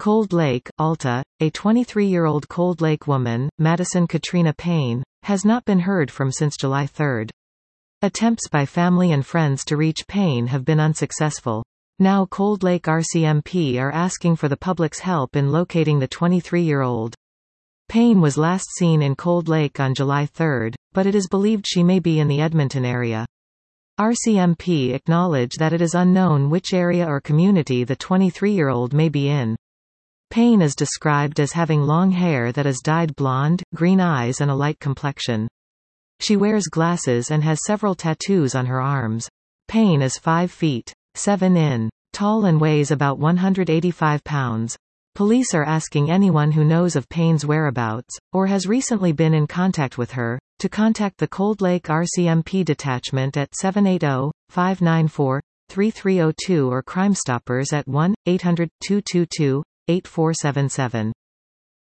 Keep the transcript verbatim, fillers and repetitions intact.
Cold Lake, Alta, a twenty-three-year-old Cold Lake woman, Madison Katrina Payne, has not been heard from since July third. Attempts by family and friends to reach Payne have been unsuccessful. Now Cold Lake R C M P are asking for the public's help in locating the twenty-three-year-old. Payne was last seen in Cold Lake on July third, but it is believed she may be in the Edmonton area. R C M P acknowledge that it is unknown which area or community the twenty-three-year-old may be in. Payne is described as having long hair that is dyed blonde, green eyes and a light complexion. She wears glasses and has several tattoos on her arms. Payne is five feet seven inches tall and weighs about one hundred eighty-five pounds. Police are asking anyone who knows of Payne's whereabouts, or has recently been in contact with her, to contact the Cold Lake R C M P detachment at seven eight zero, five nine four, three three zero two or Crime Stoppers at one eight hundred, two two two, eight four seven seven.